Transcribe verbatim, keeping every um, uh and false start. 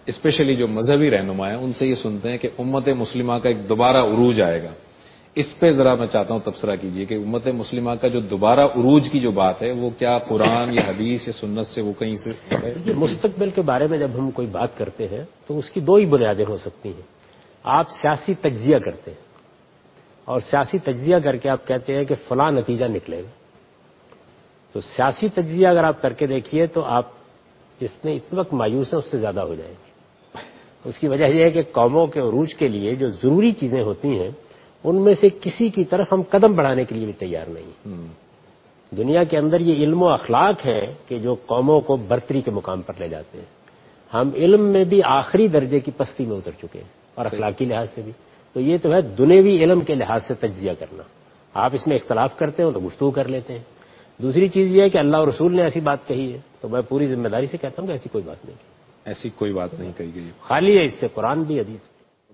Especially جو مذہبی رہنما ہیں ان سے یہ سنتے ہیں کہ امت مسلمہ کا ایک دوبارہ عروج آئے گا. اس پہ ذرا میں چاہتا ہوں تبصرہ کیجئے کہ امت مسلمہ کا جو دوبارہ عروج کی جو بات ہے وہ کیا قرآن یا حدیث یا سنت سے وہ کہیں سے ہے؟ یہ مستقبل کے بارے میں جب ہم کوئی بات کرتے ہیں تو اس کی دو ہی بنیادیں ہو سکتی ہیں. آپ سیاسی تجزیہ کرتے ہیں اور سیاسی تجزیہ کر کے آپ کہتے ہیں کہ فلاں نتیجہ نکلے گا. تو سیاسی تجزیہ اگر آپ کر کے دیکھیے تو آپ جس میں اتنے وقت مایوس ہیں اس سے زیادہ ہو جائیں گے. اس کی وجہ یہ ہے کہ قوموں کے عروج کے لیے جو ضروری چیزیں ہوتی ہیں ان میں سے کسی کی طرف ہم قدم بڑھانے کے لیے بھی تیار نہیں. دنیا کے اندر یہ علم و اخلاق ہے کہ جو قوموں کو برتری کے مقام پر لے جاتے ہیں. ہم علم میں بھی آخری درجے کی پستی میں اتر چکے ہیں اور اخلاقی لحاظ سے بھی. تو یہ تو ہے دنیوی علم کے لحاظ سے تجزیہ کرنا. آپ اس میں اختلاف کرتے ہو تو گفتگو کر لیتے ہیں. دوسری چیز یہ ہے کہ اللہ اور رسول نے ایسی بات کہی ہے تو میں پوری ذمہ داری سے کہتا ہوں کہ ایسی کوئی بات نہیں. ایسی کوئی بات نہیں کہی گئی. خالی ہے اس سے قرآن بھی حدیث بھی.